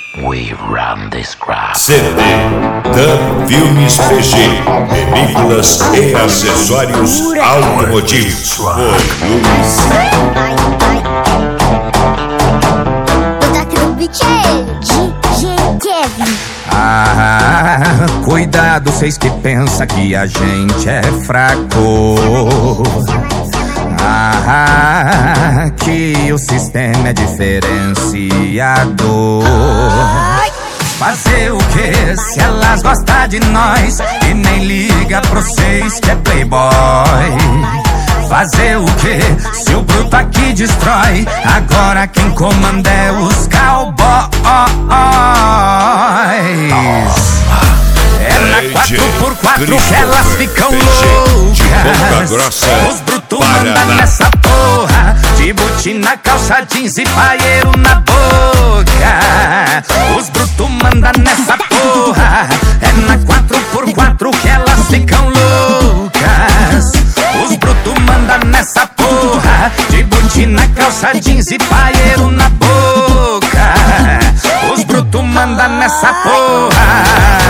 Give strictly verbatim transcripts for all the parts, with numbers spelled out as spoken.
We run this crowd. C D Dub Filmes P G, películas e acessórios automotivos. Volume Ah, cuidado, vocês que pensam que a gente é fraco. Ah, que o sistema é diferenciado. Fazer o que se elas gostam de nós e nem liga pra vocês que é playboy? Fazer o que se o bruto aqui destrói? Agora quem comanda é os cowboys. É na quatro por quatro que elas ficam loucas. Os brutos mandam nessa porra, de botina, calça jeans e paieiro na boca. Os brutos mandam nessa porra. É na quatro por quatro que elas ficam loucas. Os brutos mandam nessa porra, de botina, calça jeans e paieiro na boca. Os brutos mandam nessa porra.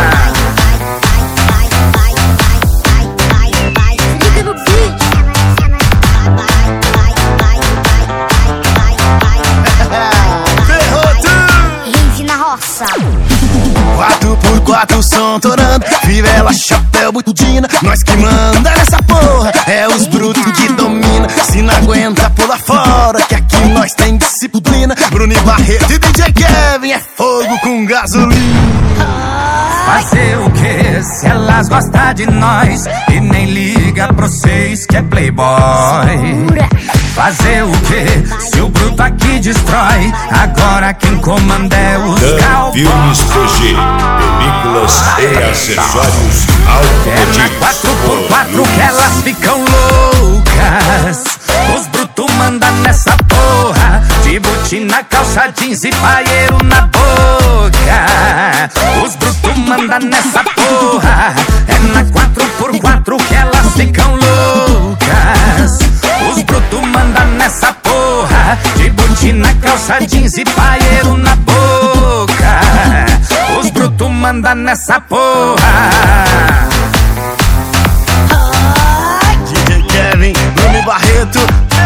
quatro por quatro som torando, fivela, chapéu, butudina. Nós que manda nessa porra, é os brutos que domina. Se não aguenta, pula fora, que aqui nós tem disciplina. Bruno e Barreto e D J Kevin é fogo com gasolina. Fazer o que se elas gostam de nós e nem liga pra vocês que é playboy? Fazer o que se o bruto aqui destrói? Agora quem comanda é os Dub Filmes P G, películas e acessórios automotivos. É na quatro por quatro que elas ficam loucas. Os brutos mandam nessa porra, de botina, calça jeans e paieiro na boca. Os brutos mandam nessa porra. É na quatro por quatro que elas ficam loucas. Os brutos mandam nessa porra, de botina, calça jeans e paieiro na boca. Os brutos mandam nessa porra. D J Kevin, Bruno e Barreto,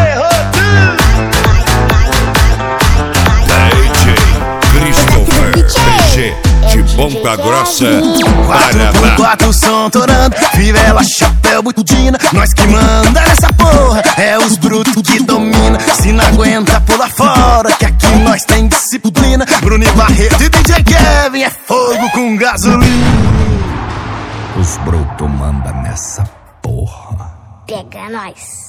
D J Christopher P G, de Ponta Grossa, quatro por Paraná. quatro som torando, fivela, chapéu, butudina. Nós que manda nessa porra, é os brutos que domina. Se não aguenta, pula fora, que aqui nós tem disciplina. Bruno e Barreto e D J Kevin é fogo com gasolina. Os brutos mandam nessa porra. Pega nós.